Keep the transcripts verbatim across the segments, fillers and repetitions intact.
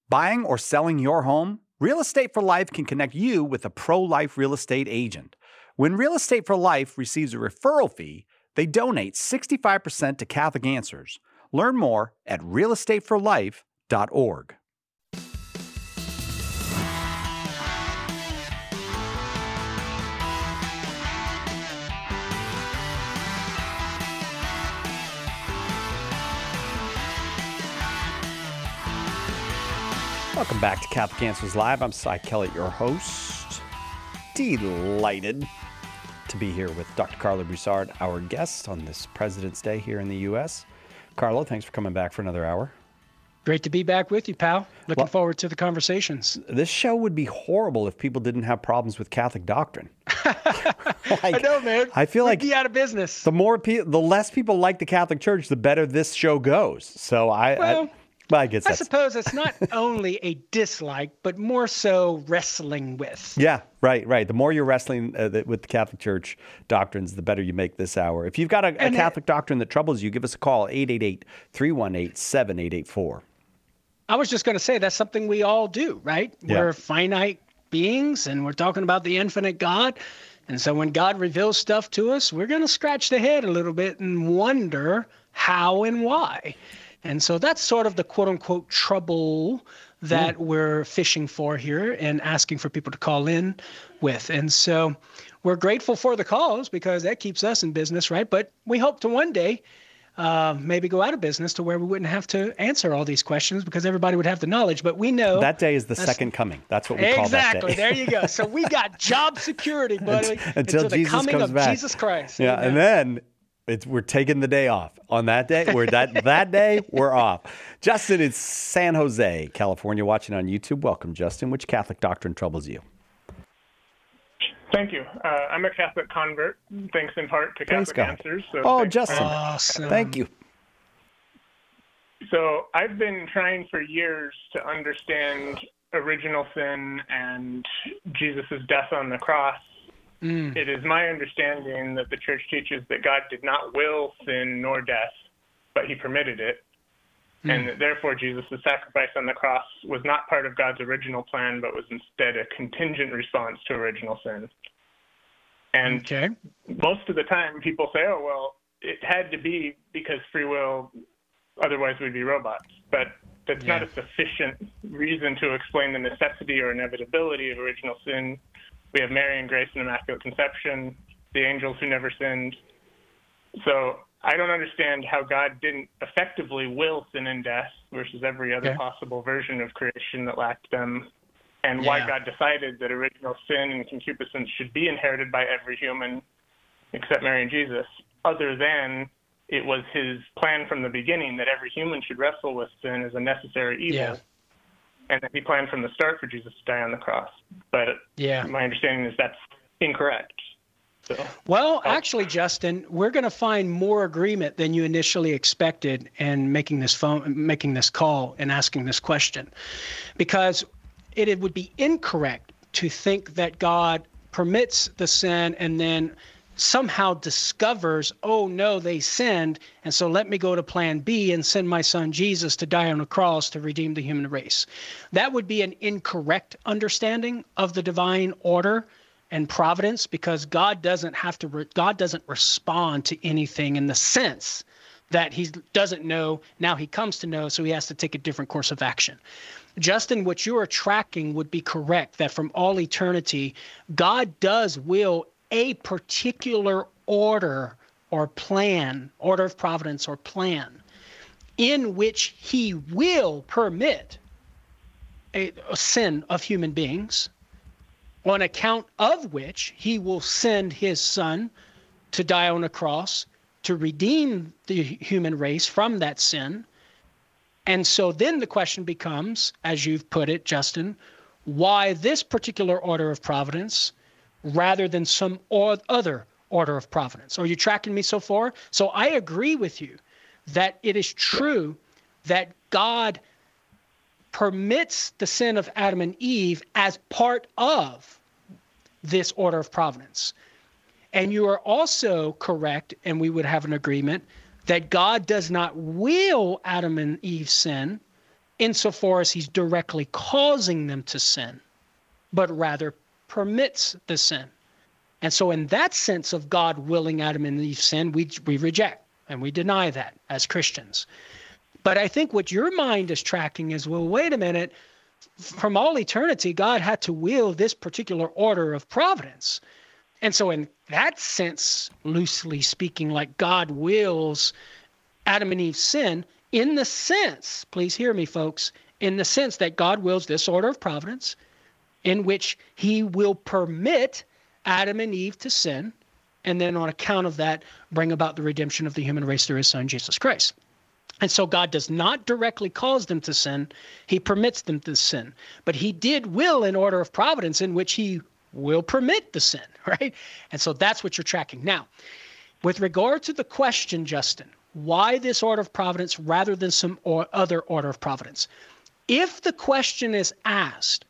Buying or selling your home? Real Estate for Life can connect you with a pro-life real estate agent. When Real Estate for Life receives a referral fee, they donate sixty-five percent to Catholic Answers. Learn more at real estate for life dot org. Welcome back to Catholic Answers Live. I'm Cy Kellett, your host. Delighted to be here with Doctor Carlo Broussard, our guest on this President's Day here in the U S. Carlo, thanks for coming back for another hour. Great to be back with you, pal. Looking well, forward to the conversations. This show would be horrible if people didn't have problems with Catholic doctrine. like, I know, man. I feel We'd like be out of business. The more pe- the less people like the Catholic Church, the better this show goes. So I... Well, I Well, I guess I that's... suppose it's not only a dislike, but more so wrestling with. Yeah, right, right. The more you're wrestling uh, with the Catholic Church doctrines, the better you make this hour. If you've got a, a Catholic it, doctrine that troubles you, give us a call, eight eight eight, three one eight, seven eight eight four. I was just going to say that's something we all do, right? Yeah. We're finite beings, and we're talking about the infinite God. And so when God reveals stuff to us, we're going to scratch the head a little bit and wonder how and why. And so that's sort of the quote-unquote trouble that mm. we're fishing for here and asking for people to call in with. And so we're grateful for the calls because that keeps us in business, right? But we hope to one day uh, maybe go out of business to where we wouldn't have to answer all these questions because everybody would have the knowledge. But we know... That day is the second coming. That's what we exactly, call that day. Exactly. There you go. So we got job security, buddy, until, until the Jesus coming comes of back. Jesus Christ. Yeah, Amen. and then... It's, we're taking the day off. On that day, we're that that day, we're off. Justin in San Jose, California, watching on YouTube. Welcome, Justin. Which Catholic doctrine troubles you? Thank you. Uh, I'm a Catholic convert, thanks in part to Catholic Answers. So oh, thanks. Justin. Awesome. Thank you. So I've been trying for years to understand original sin and Jesus' death on the cross. Mm. It is my understanding that the Church teaches that God did not will sin nor death, but he permitted it, mm. and that therefore Jesus' sacrifice on the cross was not part of God's original plan, but was instead a contingent response to original sin. And okay. most of the time people say, oh, well, it had to be because free will, otherwise we'd be robots. But that's yeah. not a sufficient reason to explain the necessity or inevitability of original sin. We have Mary and Grace and Immaculate Conception, the angels who never sinned. So I don't understand how God didn't effectively will sin and death versus every other okay. possible version of creation that lacked them, and yeah. why God decided that original sin and concupiscence should be inherited by every human except Mary and Jesus, other than it was his plan from the beginning that every human should wrestle with sin as a necessary evil. Yeah. And that he planned from the start for Jesus to die on the cross. But yeah. my understanding is that's incorrect. So, well, oh. actually, Justin, we're going to find more agreement than you initially expected in making this phone, making this call and asking this question. Because it, it would be incorrect to think that God permits the sin and then somehow discovers, oh, no, they sinned, and so let me go to plan B and send my son Jesus to die on a cross to redeem the human race. That would be an incorrect understanding of the divine order and providence because God doesn't have to, re- God doesn't respond to anything in the sense that he doesn't know, now he comes to know, so he has to take a different course of action. Justin, what you are tracking would be correct, that from all eternity, God does will a particular order or plan, order of providence or plan, in which he will permit a, a sin of human beings, on account of which he will send his son to die on a cross to redeem the human race from that sin. And so then the question becomes, as you've put it, Justin, why this particular order of providence rather than some or other order of providence? Are you tracking me so far? So I agree with you that it is true that God permits the sin of Adam and Eve as part of this order of providence. And you are also correct, and we would have an agreement, that God does not will Adam and Eve sin, insofar as he's directly causing them to sin, but rather permits the sin. And so in that sense of God willing Adam and Eve sin, we, we reject and we deny that as Christians. But I think what your mind is tracking is, well, wait a minute, from all eternity, God had to will this particular order of providence. And so in that sense, loosely speaking, like God wills Adam and Eve's sin, in the sense, please hear me, folks, in the sense that God wills this order of providence in which he will permit Adam and Eve to sin, and then on account of that, bring about the redemption of the human race through his son, Jesus Christ. And so God does not directly cause them to sin. He permits them to sin. But he did will an order of providence in which he will permit the sin, right? And so that's what you're tracking. Now, with regard to the question, Justin, why this order of providence rather than some or other order of providence? If the question is asked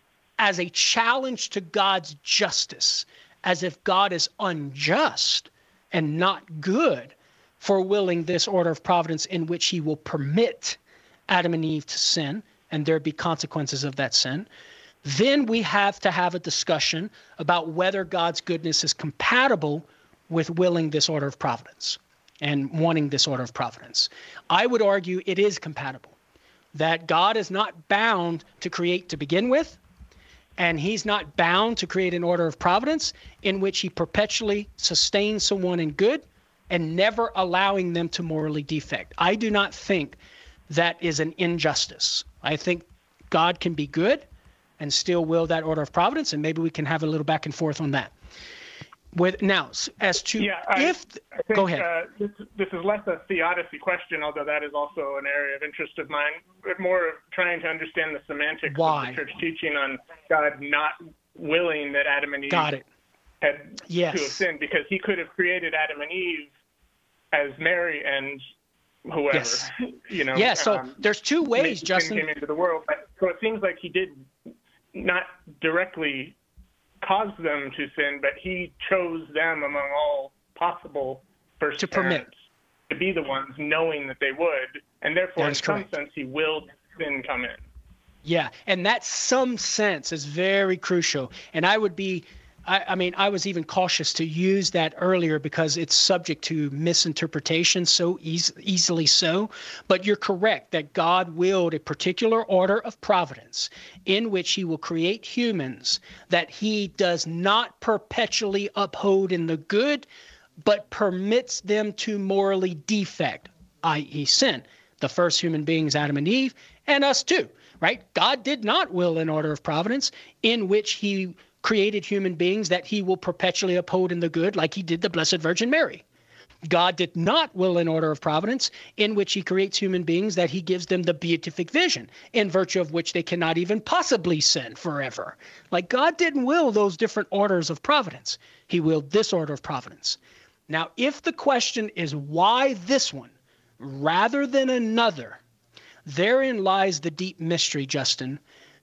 as a challenge to God's justice, as if God is unjust and not good for willing this order of providence in which he will permit Adam and Eve to sin, and there be consequences of that sin, then we have to have a discussion about whether God's goodness is compatible with willing this order of providence and wanting this order of providence. I would argue it is compatible, that God is not bound to create to begin with, and he's not bound to create an order of providence in which he perpetually sustains someone in good and never allowing them to morally defect. I do not think that is an injustice. I think God can be good and still will that order of providence, and maybe we can have a little back and forth on that. With now, as to yeah, I, if I think, go ahead. Uh, this, this is less a theodicy question, although that is also an area of interest of mine, but more of trying to understand the semantics Why? of the church teaching on God not willing that Adam and Eve Got it. had Yes. to have sinned, because he could have created Adam and Eve as Mary and whoever, Yes. you know. Yeah, so um, there's two ways, sin Justin. came into the world. So it seems like he did not directly cause them to sin, but he chose them among all possible first To permit. parents to be the ones, knowing that they would, and therefore, That in is some correct. sense, he willed sin come in. Yeah, and that some sense is very crucial. And I would be, I, I mean, I was even cautious to use that earlier because it's subject to misinterpretation so eas- easily so. But you're correct that God willed a particular order of providence in which he will create humans that he does not perpetually uphold in the good, but permits them to morally defect, that is sin. The first human beings, Adam and Eve, and us too. Right? God did not will an order of providence in which he created human beings that he will perpetually uphold in the good, like he did the Blessed Virgin Mary. God did not will an order of providence in which he creates human beings that he gives them the beatific vision, in virtue of which they cannot even possibly sin forever. Like God didn't will those different orders of providence. He willed this order of providence. Now, if the question is why this one rather than another, therein lies the deep mystery, Justin.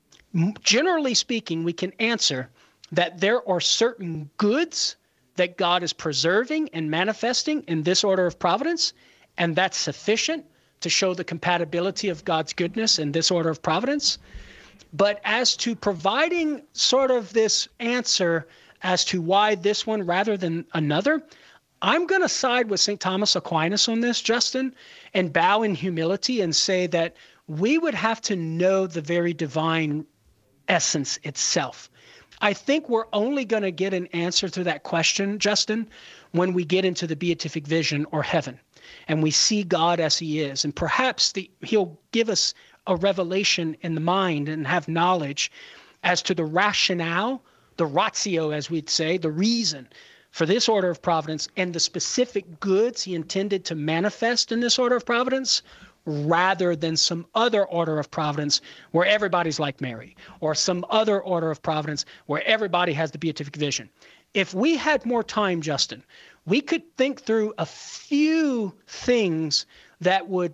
Generally speaking, we can answer that there are certain goods that God is preserving and manifesting in this order of providence, and that's sufficient to show the compatibility of God's goodness in this order of providence. But as to providing sort of this answer as to why this one rather than another, I'm going to side with Saint Thomas Aquinas on this, Justin, and bow in humility and say that we would have to know the very divine essence itself. I think we're only going to get an answer to that question, Justin, when we get into the beatific vision or heaven and we see God as he is. And perhaps the, he'll give us a revelation in the mind and have knowledge as to the rationale, the ratio, as we'd say, the reason for this order of providence and the specific goods he intended to manifest in this order of providence, rather than some other order of providence where everybody's like Mary, or some other order of providence where everybody has the beatific vision. If we had more time, Justin, we could think through a few things that would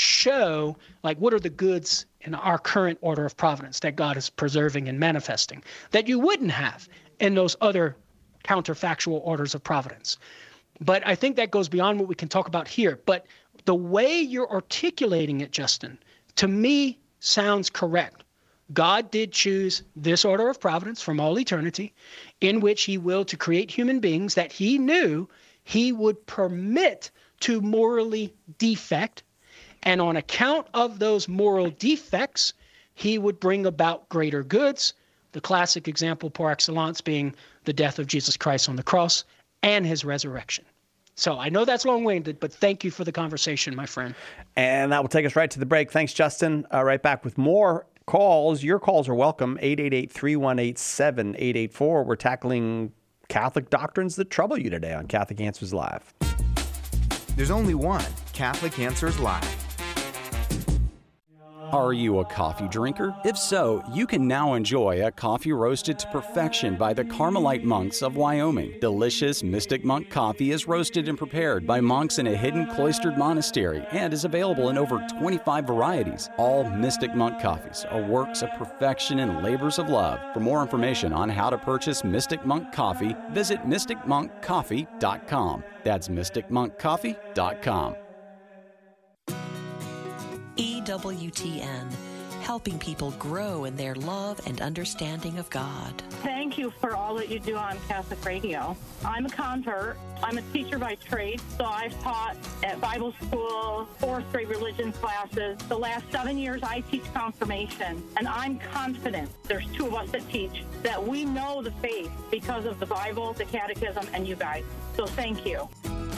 show, like, what are the goods in our current order of providence that God is preserving and manifesting that you wouldn't have in those other counterfactual orders of providence. But I think that goes beyond what we can talk about here. But the way you're articulating it, Justin, to me sounds correct. God did choose this order of providence from all eternity, in which he willed to create human beings that he knew he would permit to morally defect. And on account of those moral defects, he would bring about greater goods. The classic example par excellence being the death of Jesus Christ on the cross and his resurrection. So I know that's long-winded, but thank you for the conversation, my friend. And that will take us right to the break. Thanks, Justin. Uh, right back with more calls. Your calls are welcome. eight eight eight, three one eight, seven eight eight four. We're tackling Catholic doctrines that trouble you today on Catholic Answers Live. There's only one Catholic Answers Live. Are you a coffee drinker? If so, you can now enjoy a coffee roasted to perfection by the Carmelite monks of Wyoming. Delicious Mystic Monk coffee is roasted and prepared by monks in a hidden cloistered monastery and is available in over twenty-five varieties. All Mystic Monk coffees are works of perfection and labors of love. For more information on how to purchase Mystic Monk coffee, visit mystic monk coffee dot com. That's mystic monk coffee dot com. E W T N, helping people grow in their love and understanding of God. Thank you for all that you do on Catholic Radio. I'm a convert. I'm a teacher by trade, so I've taught at Bible school, fourth grade religion classes. The last seven years I teach confirmation, and I'm confident, there's two of us that teach, that we know the faith because of the Bible, the catechism, and you guys. So thank you.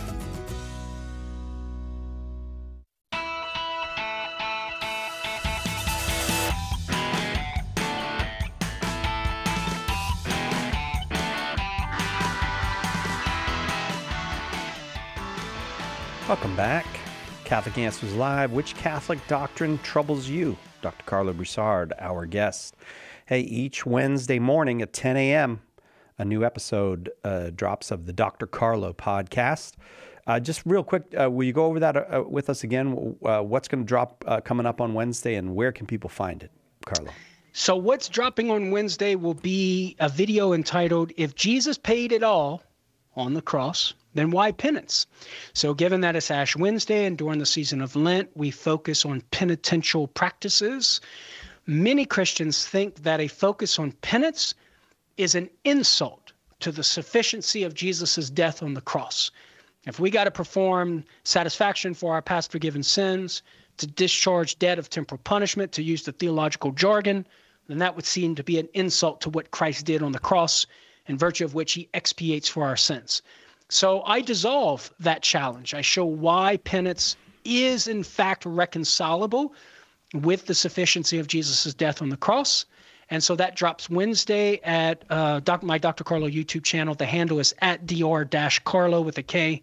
Welcome back. Catholic Answers Live. Which Catholic doctrine troubles you? Doctor Carlo Broussard, our guest. Hey, each Wednesday morning at ten a.m., a new episode uh, drops of the Doctor Carlo podcast. Uh, just real quick, uh, will you go over that uh, with us again? Uh, what's going to drop uh, coming up on Wednesday, and where can people find it, Carlo? So what's dropping on Wednesday will be a video entitled, If Jesus Paid It All on the Cross, Then Why Penance? So given that it's Ash Wednesday and during the season of Lent, we focus on penitential practices. Many Christians think that a focus on penance is an insult to the sufficiency of Jesus' death on the cross. If we got to perform satisfaction for our past forgiven sins, to discharge debt of temporal punishment, to use the theological jargon, then that would seem to be an insult to what Christ did on the cross, in virtue of which he expiates for our sins. So I dissolve that challenge. I show why penance is in fact reconcilable with the sufficiency of Jesus' death on the cross. And so that drops Wednesday at uh, doc, my Doctor Carlo YouTube channel. The handle is at Dr Carlo with a K.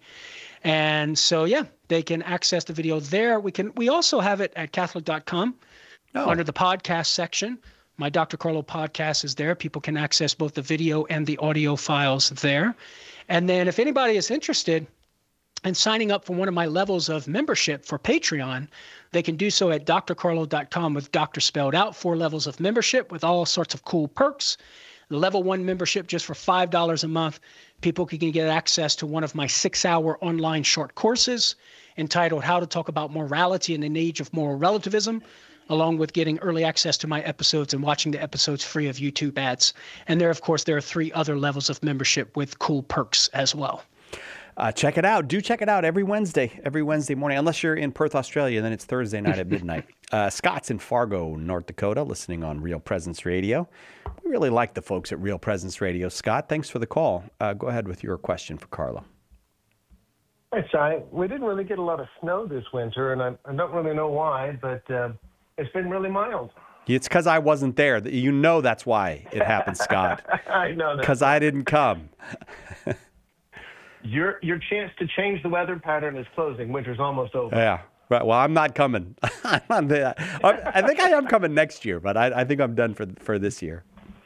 And so, yeah, they can access the video there. We can. We also have it at Catholic dot com oh. under the podcast section. My Doctor Carlo podcast is there. People can access both the video and the audio files there. And then if anybody is interested in signing up for one of my levels of membership for Patreon, they can do so at Dr Carlo dot com with doctor spelled out, four levels of membership with all sorts of cool perks. The level one membership, just for five dollars a month, people can get access to one of my six-hour online short courses entitled How to Talk About Morality in an Age of Moral Relativism, along with getting early access to my episodes and watching the episodes free of YouTube ads. And there, of course, there are three other levels of membership with cool perks as well. Uh, check it out. Do check it out every Wednesday, every Wednesday morning. Unless you're in Perth, Australia, then it's Thursday night at midnight. Uh, Scott's in Fargo, North Dakota, listening on Real Presence Radio. We really like the folks at Real Presence Radio. Scott, thanks for the call. Uh, go ahead with your question for Carlo. Hi, Si. We didn't really get a lot of snow this winter, and I, I don't really know why, but uh, it's been really mild. It's because I wasn't there. You know that's why it happened, Scott. I know that. Because I didn't come. Your your chance to change the weather pattern is closing. Winter's almost over. Yeah. Right. Well, I'm not coming. I'm not there. I think I am coming next year, but I, I think I'm done for for this year.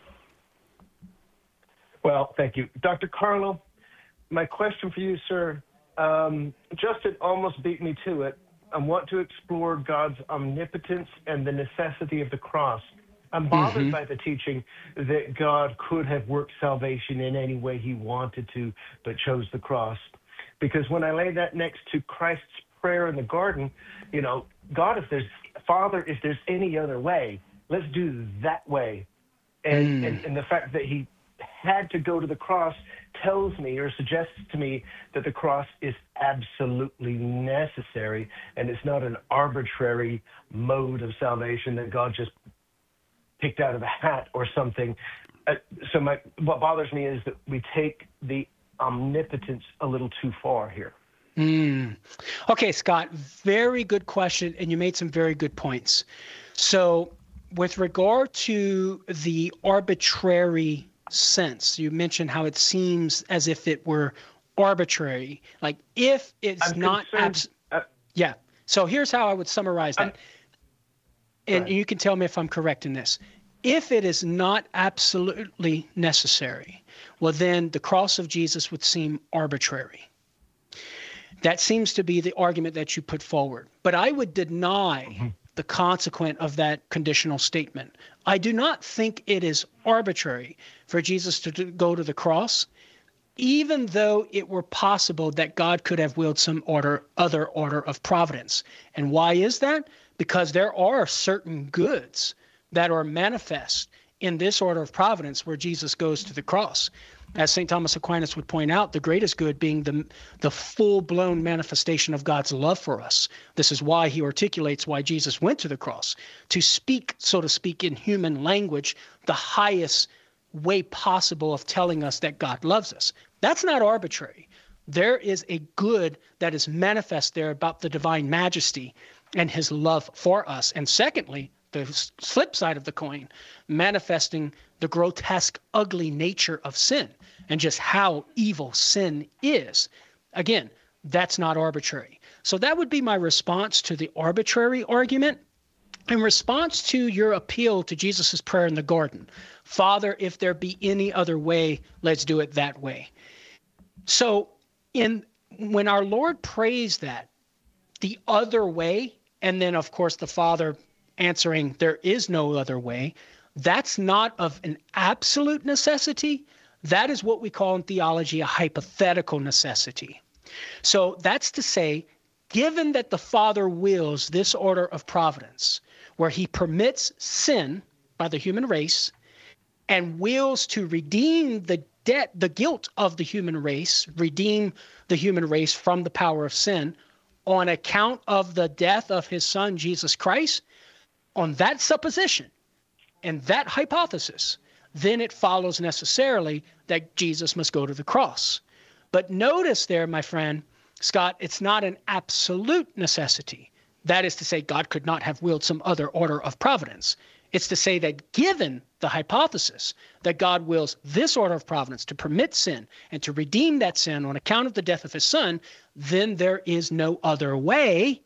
Well, thank you. Doctor Carlo, my question for you, sir, um, Justin almost beat me to it. I want to explore God's omnipotence and the necessity of the cross. I'm bothered mm-hmm. by the teaching that God could have worked salvation in any way he wanted to, but chose the cross. Because when I lay that next to Christ's prayer in the garden, you know, God, if there's Father, if there's any other way, let's do that way. And, mm. and, and the fact that he had to go to the cross tells me or suggests to me that the cross is absolutely necessary, and it's not an arbitrary mode of salvation that God just picked out of a hat or something. Uh, so my, what bothers me is that we take the omnipotence a little too far here. Mm. Okay, Scott, very good question, and you made some very good points. So with regard to the arbitrary sense, you mentioned how it seems as if it were arbitrary. Like if it's I'm not abs- uh, yeah. So here's how I would summarize that. I'm, and you can tell me if I'm correct in this. If it is not absolutely necessary, well, then the cross of Jesus would seem arbitrary. That seems to be the argument that you put forward. But I would deny mm-hmm. the consequent of that conditional statement. I do not think it is arbitrary for Jesus to go to the cross, even though it were possible that God could have willed some order, other order of providence. And why is that? Because there are certain goods that are manifest in this order of providence where Jesus goes to the cross. As Saint Thomas Aquinas would point out, the greatest good being the, the full-blown manifestation of God's love for us. This is why he articulates why Jesus went to the cross, to speak, so to speak, in human language, the highest way possible of telling us that God loves us. That's not arbitrary. There is a good that is manifest there about the divine majesty and his love for us. And secondly, the flip side of the coin, manifesting the grotesque, ugly nature of sin and just how evil sin is. Again, that's not arbitrary. So that would be my response to the arbitrary argument. In response to your appeal to Jesus' prayer in the garden, Father, if there be any other way, let's do it that way. So in when our Lord prays that, the other way, and then of course the Father answering there is no other way, that's not of an absolute necessity. That is what we call in theology a hypothetical necessity. So that's to say, given that the Father wills this order of providence, where he permits sin by the human race and wills to redeem the debt, the guilt of the human race, redeem the human race from the power of sin on account of the death of his Son, Jesus Christ, on that supposition and that hypothesis, then it follows necessarily that Jesus must go to the cross. But notice there, my friend, Scott, it's not an absolute necessity. That is to say, God could not have willed some other order of providence. It's to say that given the hypothesis that God wills this order of providence to permit sin and to redeem that sin on account of the death of his Son, then there is no other way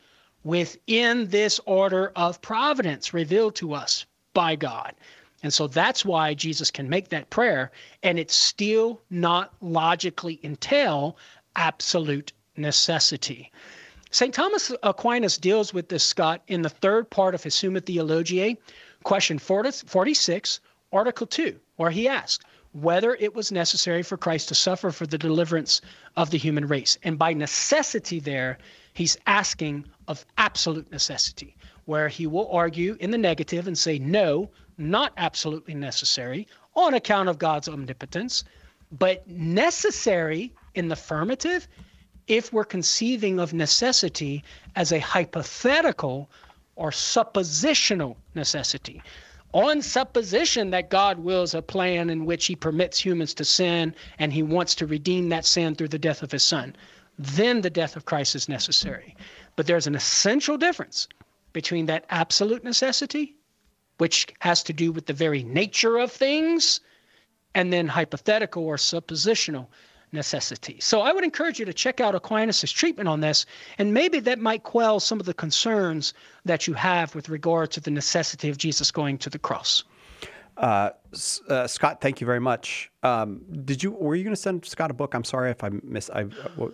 within this order of providence revealed to us by God. And so that's why Jesus can make that prayer, and it still not logically entail absolute necessity. Saint Thomas Aquinas deals with this, Scott, in the third part of his Summa Theologiae, question forty-six, Article two, where he asks whether it was necessary for Christ to suffer for the deliverance of the human race. And by necessity there, he's asking of absolute necessity, where he will argue in the negative and say, no, not absolutely necessary on account of God's omnipotence, but necessary in the affirmative if we're conceiving of necessity as a hypothetical or suppositional necessity. On supposition that God wills a plan in which he permits humans to sin and he wants to redeem that sin through the death of his Son, then the death of Christ is necessary. But there's an essential difference between that absolute necessity, which has to do with the very nature of things, and then hypothetical or suppositional necessity. So I would encourage you to check out Aquinas' treatment on this, and maybe that might quell some of the concerns that you have with regard to the necessity of Jesus going to the cross. Uh, uh, Scott, thank you very much. Um, did you were you going to send Scott a book? I'm sorry if I missed. I. Uh,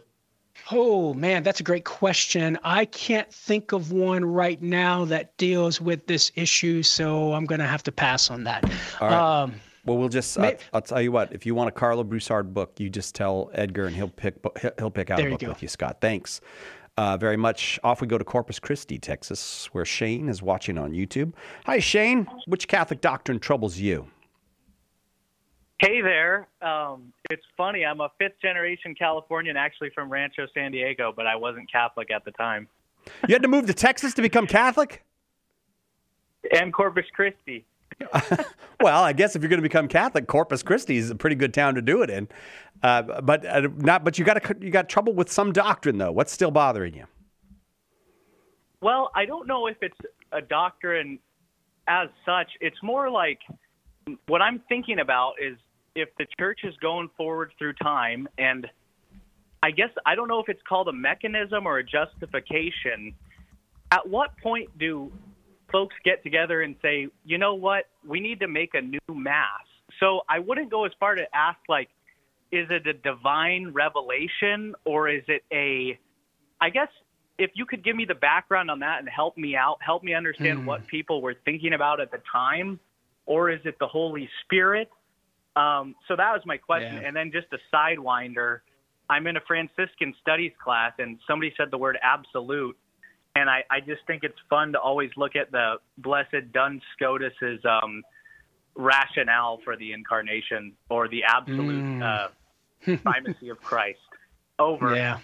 Oh, man, that's a great question. I can't think of one right now that deals with this issue, so I'm going to have to pass on that. All right. Um, well, we'll just, uh, I'll tell you what, if you want a Carlo Broussard book, you just tell Edgar and he'll pick he'll pick out a book with you, Scott. Thanks. uh, very much. Off we go to Corpus Christi, Texas, where Shane is watching on YouTube. Hi, Shane. Which Catholic doctrine troubles you? Hey there. Um, it's funny. I'm a fifth-generation Californian, actually from Rancho San Diego, but I wasn't Catholic at the time. You had to move to Texas to become Catholic? And Corpus Christi. Well, I guess if you're going to become Catholic, Corpus Christi is a pretty good town to do it in. Uh, but uh, not. But you got you got trouble with some doctrine, though. What's still bothering you? Well, I don't know if it's a doctrine as such. It's more like what I'm thinking about is if the church is going forward through time, and I guess I don't know if it's called a mechanism or a justification. At what point do folks get together and say, you know what, we need to make a new mass? So I wouldn't go as far to ask, like, is it a divine revelation, or is it a, I guess if you could give me the background on that and help me out, help me understand mm. what people were thinking about at the time, or is it the Holy Spirit? Um, so that was my question. Yeah. And then just a sidewinder, I'm in a Franciscan studies class, and somebody said the word absolute. And I, I just think it's fun to always look at the Blessed Duns Scotus's um, rationale for the incarnation, or the absolute mm. uh, primacy of Christ. Over. Yeah.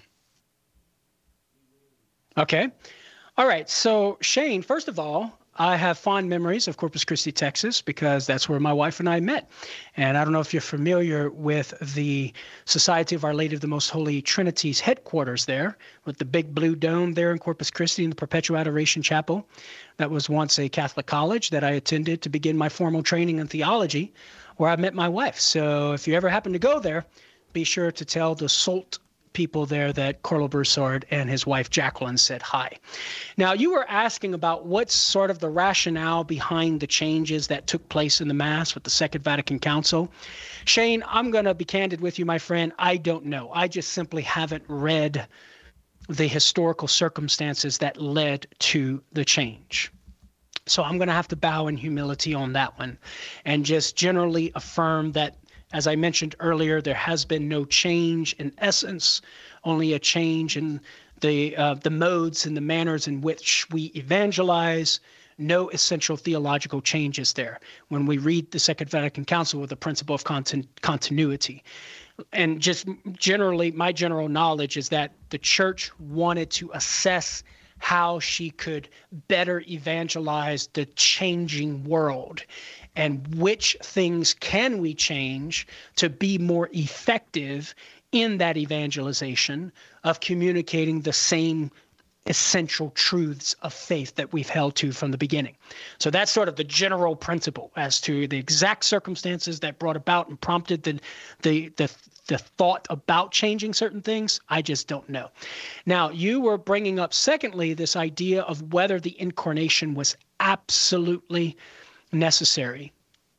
Okay. All right. So, Shane, first of all, I have fond memories of Corpus Christi, Texas, because that's where my wife and I met. And I don't know if you're familiar with the Society of Our Lady of the Most Holy Trinity's headquarters there, with the big blue dome there in Corpus Christi in the Perpetual Adoration Chapel. That was once a Catholic college that I attended to begin my formal training in theology, where I met my wife. So if you ever happen to go there, be sure to tell the S O L T people there that Carlo Broussard and his wife Jacqueline said hi. Now, you were asking about what's sort of the rationale behind the changes that took place in the Mass with the Second Vatican Council. Shane, I'm going to be candid with you, my friend. I don't know. I just simply haven't read the historical circumstances that led to the change. So I'm going to have to bow in humility on that one and just generally affirm that, as I mentioned earlier, there has been no change in essence, only a change in the uh, the modes and the manners in which we evangelize. No essential theological changes there when we read the Second Vatican Council with the principle of continu- continuity. And just generally, my general knowledge is that the church wanted to assess how she could better evangelize the changing world, and which things can we change to be more effective in that evangelization of communicating the same essential truths of faith that we've held to from the beginning. So that's sort of the general principle. As to the exact circumstances that brought about and prompted the the the, the thought about changing certain things, I just don't know. Now, you were bringing up, secondly, this idea of whether the incarnation was absolutely necessary.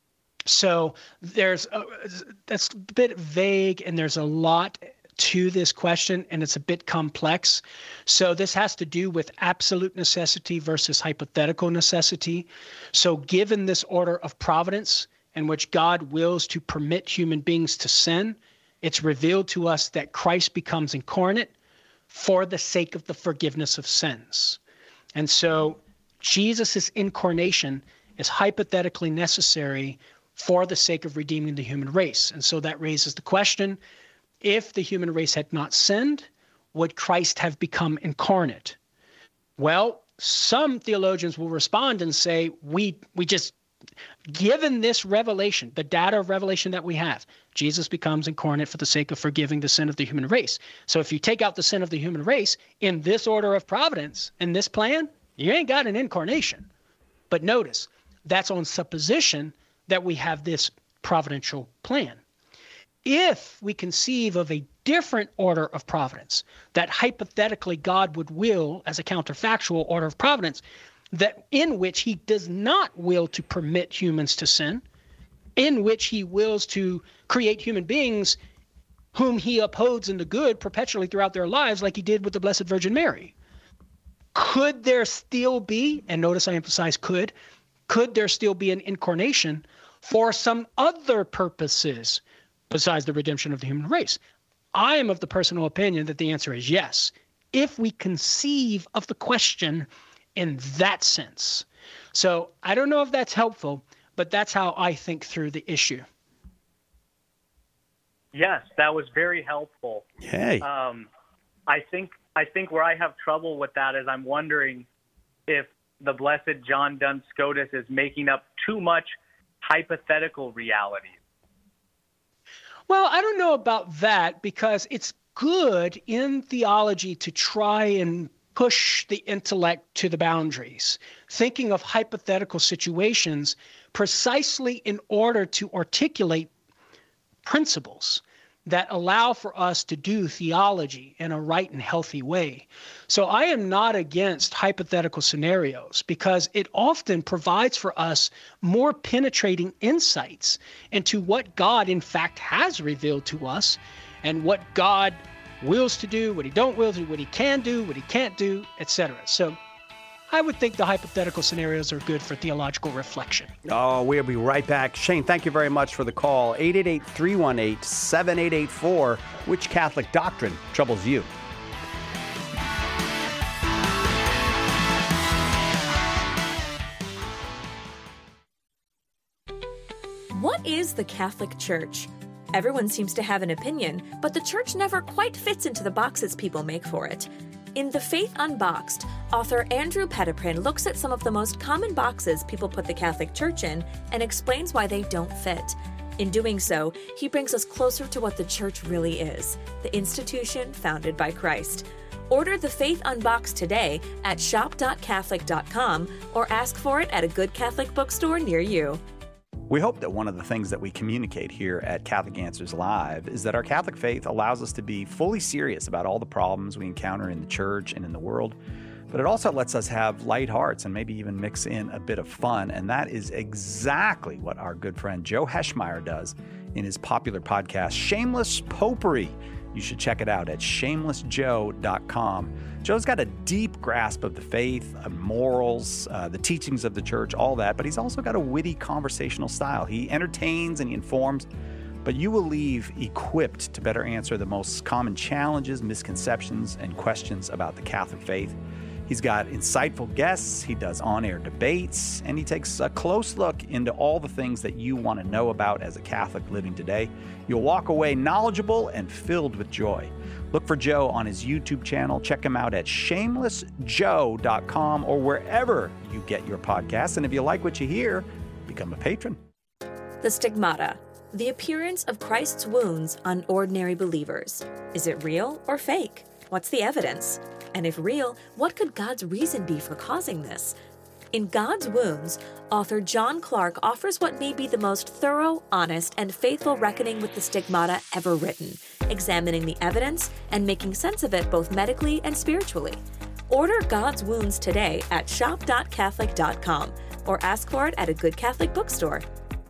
So there's a, that's a bit vague, and there's a lot to this question, and it's a bit complex. So this has to do with absolute necessity versus hypothetical necessity. So given this order of providence in which God wills to permit human beings to sin, it's revealed to us that Christ becomes incarnate for the sake of the forgiveness of sins. And so Jesus' incarnation is hypothetically necessary for the sake of redeeming the human race. And so that raises the question, if the human race had not sinned, would Christ have become incarnate? Well, some theologians will respond and say, we we just, given this revelation, the data of revelation that we have, Jesus becomes incarnate for the sake of forgiving the sin of the human race. So if you take out the sin of the human race in this order of providence, in this plan, you ain't got an incarnation. But notice, that's on supposition that we have this providential plan. If we conceive of a different order of providence, that hypothetically God would will, as a counterfactual order of providence, that in which he does not will to permit humans to sin, in which he wills to create human beings whom he upholds in the good perpetually throughout their lives, like he did with the Blessed Virgin Mary. Could there still be, and notice I emphasize could, could there still be an incarnation for some other purposes besides the redemption of the human race? I am of the personal opinion that the answer is yes. if we conceive of the question in that sense. So I don't know if that's helpful, but that's how I think through the issue. Yes, that was very helpful. Hey. Um, I think I think where I have trouble with that is I'm wondering if the blessed John Duns Scotus is making up too much hypothetical reality. Well, I don't know about that, because it's good in theology to try and push the intellect to the boundaries, thinking of hypothetical situations precisely in order to articulate principles that allow for us to do theology in a right and healthy way. So I am not against hypothetical scenarios, because it often provides for us more penetrating insights into what God in fact has revealed to us, and what God wills to do, what he don't will do, what he can do, what he can't do, et cetera. So I would think the hypothetical scenarios are good for theological reflection. Oh, we'll be right back. Shane, thank you very much for the call. eight eight eight, three one eight, seven eight eight four. Which Catholic doctrine troubles you? What is the Catholic Church? Everyone seems to have an opinion, but the Church never quite fits into the boxes people make for it. In The Faith Unboxed, author Andrew Petiprin looks at some of the most common boxes people put the Catholic Church in and explains why they don't fit. In doing so, he brings us closer to what the Church really is, the institution founded by Christ. Order The Faith Unboxed today at shop dot catholic dot com or ask for it at a good Catholic bookstore near you. We hope that one of the things that we communicate here at Catholic Answers Live is that our Catholic faith allows us to be fully serious about all the problems we encounter in the church and in the world, but it also lets us have light hearts and maybe even mix in a bit of fun, and that is exactly what our good friend Joe Heschmeyer does in his popular podcast, Shameless Popery. You should check it out at shameless joe dot com. Joe's got a deep grasp of the faith, uh, morals, uh, the teachings of the church, all that, but he's also got a witty conversational style. He entertains and he informs, but you will leave equipped to better answer the most common challenges, misconceptions, and questions about the Catholic faith. He's got insightful guests, he does on-air debates, and he takes a close look into all the things that you want to know about as a Catholic living today. You'll walk away knowledgeable and filled with joy. Look for Joe on his YouTube channel. Check him out at shameless joe dot com or wherever you get your podcasts. And if you like what you hear, become a patron. The Stigmata, the appearance of Christ's wounds on ordinary believers. Is it real or fake? What's the evidence? And if real, what could God's reason be for causing this? In God's Wounds, author John Clark offers what may be the most thorough, honest, and faithful reckoning with the stigmata ever written, examining the evidence and making sense of it both medically and spiritually. Order God's Wounds today at shop dot catholic dot com or ask for it at a good Catholic bookstore.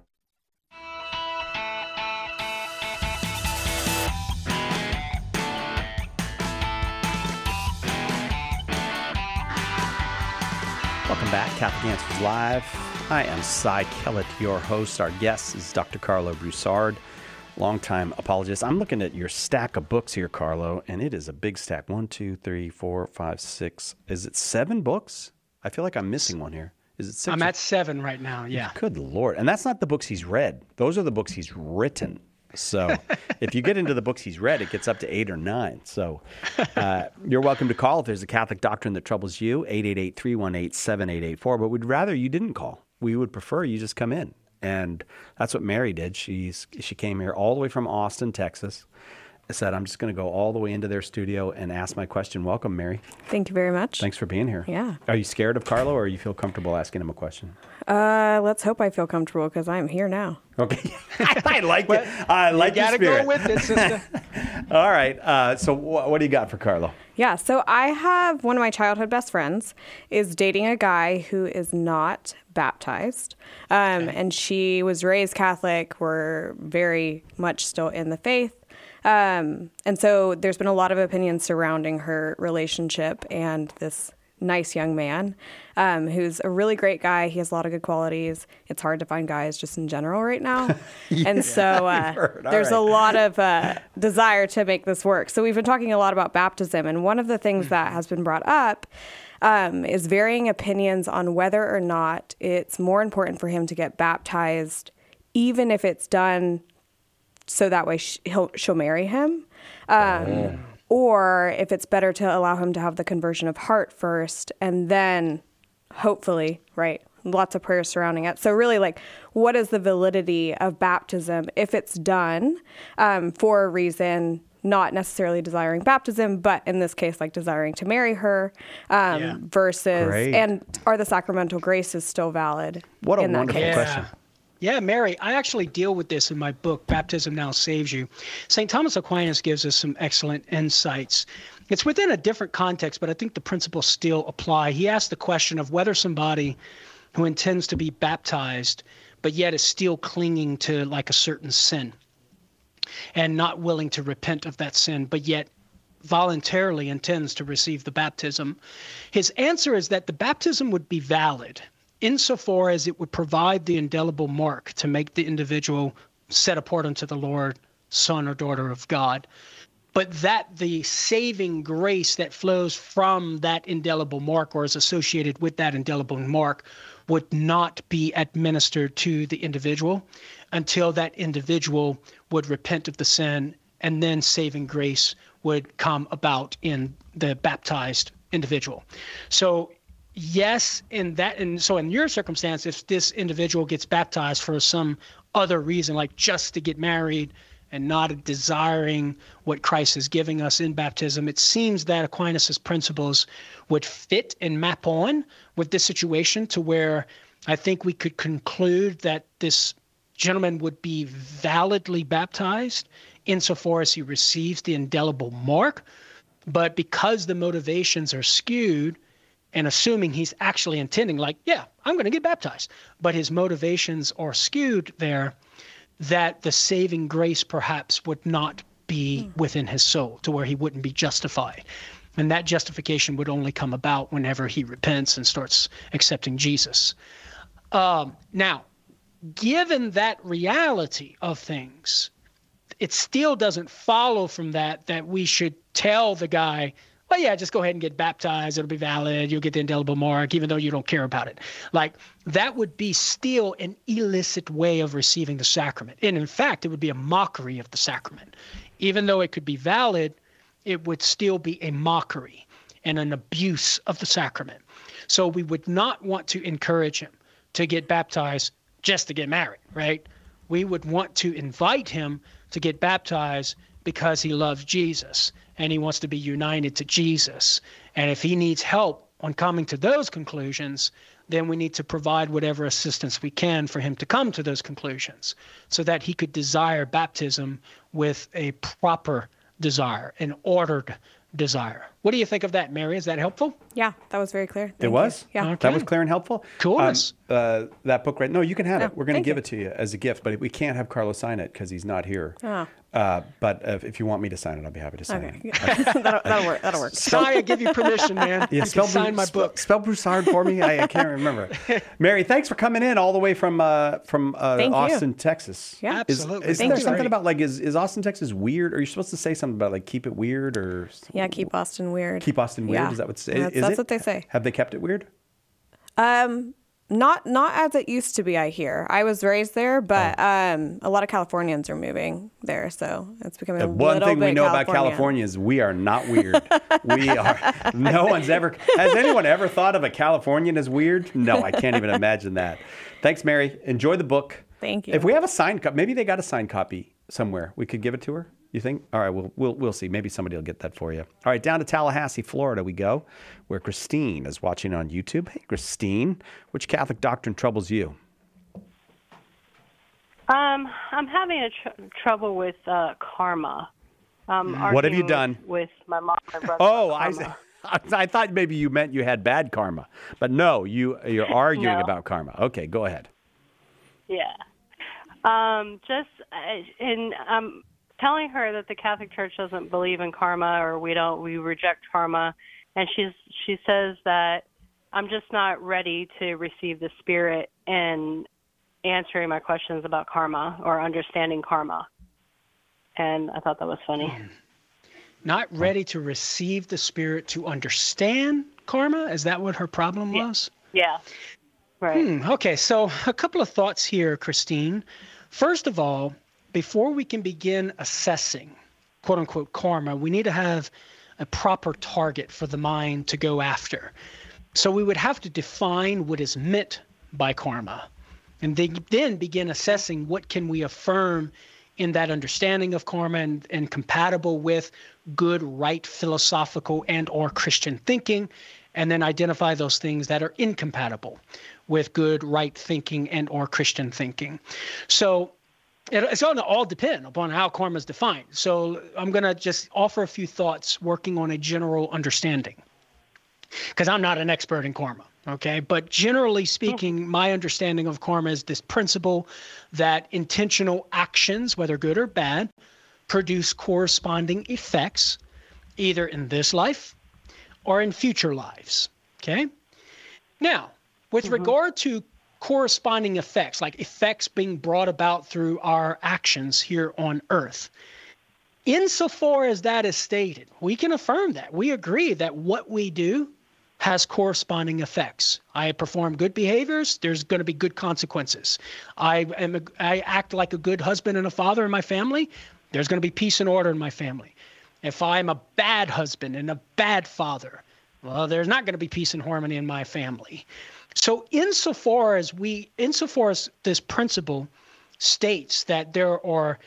Welcome back, Catholic Answers Live. I am Cy Kellett, your host. Our guest is Doctor Carlo Broussard, longtime apologist. I'm looking at your stack of books here, Carlo, and it is a big stack. One, two, three, four, five, six. Is it seven books? I feel like I'm missing one here. Is it six? I'm at seven right now, yeah. Good Lord. And that's not the books he's read. Those are the books he's written. So if you get into the books he's read, it gets up to eight or nine. So uh, you're welcome to call if there's a Catholic doctrine that troubles you, eight eight eight, three one eight, seven eight eight four. But we'd rather you didn't call. We would prefer you just come in. And that's what Mary did. She's She came here all the way from Austin, Texas. I said, I'm just going to go all the way into their studio and ask my question. Welcome, Mary. Thank you very much. Thanks for being here. Yeah. Are you scared of Carlo, or you feel comfortable asking him a question? Uh, let's hope I feel comfortable, because I'm here now. Okay. I like it. I like you your gotta spirit. go with it, sister. All right. Uh, so wh- what do you got for Carlo? Yeah, so I have one of my childhood best friends is dating a guy who is not baptized. Um, and she was raised Catholic. We're very much still in the faith. Um, and so there's been a lot of opinions surrounding her relationship and this nice young man um, who's a really great guy. He has a lot of good qualities. It's hard to find guys just in general right now. Yeah, and so uh, there's right. a lot of uh, desire to make this work. So we've been talking a lot about baptism. And one of the things that has been brought up um, is varying opinions on whether or not it's more important for him to get baptized, even if it's done so that way sh- he'll, she'll marry him. Um, oh. Or if it's better to allow him to have the conversion of heart first and then hopefully, right, lots of prayers surrounding it. So really, like, what is the validity of baptism if it's done um, for a reason, not necessarily desiring baptism, but in this case, like desiring to marry her um, yeah. versus, Great. And are the sacramental graces still valid? What a in that wonderful case? question. Yeah. Yeah, Mary, I actually deal with this in my book, Baptism Now Saves You. Saint Thomas Aquinas gives us some excellent insights. It's within a different context, but I think the principles still apply. He asked the question of whether somebody who intends to be baptized, but yet is still clinging to like a certain sin and not willing to repent of that sin, but yet voluntarily intends to receive the baptism. His answer is that the baptism would be valid insofar as it would provide the indelible mark to make the individual set apart unto the Lord, son or daughter of God. But that the saving grace that flows from that indelible mark or is associated with that indelible mark would not be administered to the individual until that individual would repent of the sin, and then saving grace would come about in the baptized individual. So yes, in that, and so in your circumstance, if this individual gets baptized for some other reason, like just to get married and not desiring what Christ is giving us in baptism, it seems that Aquinas' principles would fit and map on with this situation to where I think we could conclude that this gentleman would be validly baptized insofar as he receives the indelible mark. But because the motivations are skewed, and assuming he's actually intending, like, yeah, I'm going to get baptized, but his motivations are skewed there, that the saving grace perhaps would not be mm. within his soul to where he wouldn't be justified. And that justification would only come about whenever he repents and starts accepting Jesus. Um, now, given that reality of things, it still doesn't follow from that that we should tell the guy, well, yeah, just go ahead and get baptized. It'll be valid. You'll get the indelible mark, even though you don't care about it. Like, that would be still an illicit way of receiving the sacrament. And in fact, it would be a mockery of the sacrament. Even though it could be valid, it would still be a mockery and an abuse of the sacrament. So we would not want to encourage him to get baptized just to get married, right? We would want to invite him to get baptized because he loves Jesus and he wants to be united to Jesus. And if he needs help on coming to those conclusions, then we need to provide whatever assistance we can for him to come to those conclusions so that he could desire baptism with a proper desire, an ordered desire. What do you think of that, Mary? Is that helpful? Yeah, that was very clear. Thank it was? You. Yeah. Okay. That was clear and helpful? Cool. Um, uh, that book, right? No, you can have oh, it. We're going to give you. it to you as a gift, but we can't have Carlos sign it because he's not here. Oh. Uh, but uh, if you want me to sign it, I'll be happy to sign okay. it. that'll, that'll work. That'll work. Sorry, I give you permission, man. Yeah, you spell can sign my spell, book. Spell Broussard for me. I, I can't remember. Mary, thanks for coming in all the way from uh, from uh, Austin, you. Texas. Yeah, is, absolutely. Is Thank there you. something about like is, is Austin, Texas weird? Are you supposed to say something about like keep it weird or? Yeah, keep Austin weird. Keep Austin weird. Yeah. Is that what? Is, That's, is that's it? what they say. Have they kept it weird? Um. Not not as it used to be, I hear. I was raised there, but oh. um, a lot of Californians are moving there, so it's becoming the a one little thing bit we know California. about California is we are not weird. we are. No one's ever. Has anyone ever thought of a Californian as weird? No, I can't even imagine that. Thanks, Mary. Enjoy the book. Thank you. If we have a signed copy, maybe they got a signed copy somewhere. We could give it to her. You think? All right, we'll, we'll, we'll see. Maybe somebody will get that for you. All right, down to Tallahassee, Florida we go, where Christine is watching on YouTube. Hey, Christine, which Catholic doctrine troubles you? Um, I'm having a tr- trouble with uh, karma. Um, what have you done? With my mom and brother. Oh, I, I thought maybe you meant you had bad karma. But no, you, you're arguing no. about karma. Okay, go ahead. Yeah. Um, just, uh, in... Um, telling her that the Catholic Church doesn't believe in karma, or we don't, we reject karma, and she's she says that I'm just not ready to receive the Spirit in answering my questions about karma or understanding karma. And I thought that was funny. Not ready to receive the Spirit to understand karma? Is that what her problem was? Yeah. Right. Hmm, okay, so a couple of thoughts here, Christine. First of all, before we can begin assessing, quote unquote, karma, we need to have a proper target for the mind to go after. So we would have to define what is meant by karma, and then begin assessing what can we affirm in that understanding of karma and, and compatible with good, right philosophical and or Christian thinking, and then identify those things that are incompatible with good, right thinking and or Christian thinking. So it, it's going to all depend upon how karma is defined. So I'm going to just offer a few thoughts working on a general understanding, because I'm not an expert in karma, okay? But generally speaking, my understanding of karma is this principle that intentional actions, whether good or bad, produce corresponding effects either in this life or in future lives, okay? Now, with mm-hmm. regard to corresponding effects, like effects being brought about through our actions here on earth, insofar as that is stated, we can affirm that. We agree that what we do has corresponding effects. I perform good behaviors, there's going to be good consequences. I am a, I act like a good husband and a father in my family, there's going to be peace and order in my family. If I'm a bad husband and a bad father, well, there's not going to be peace and harmony in my family. So insofar as we, insofar as this principle states that there are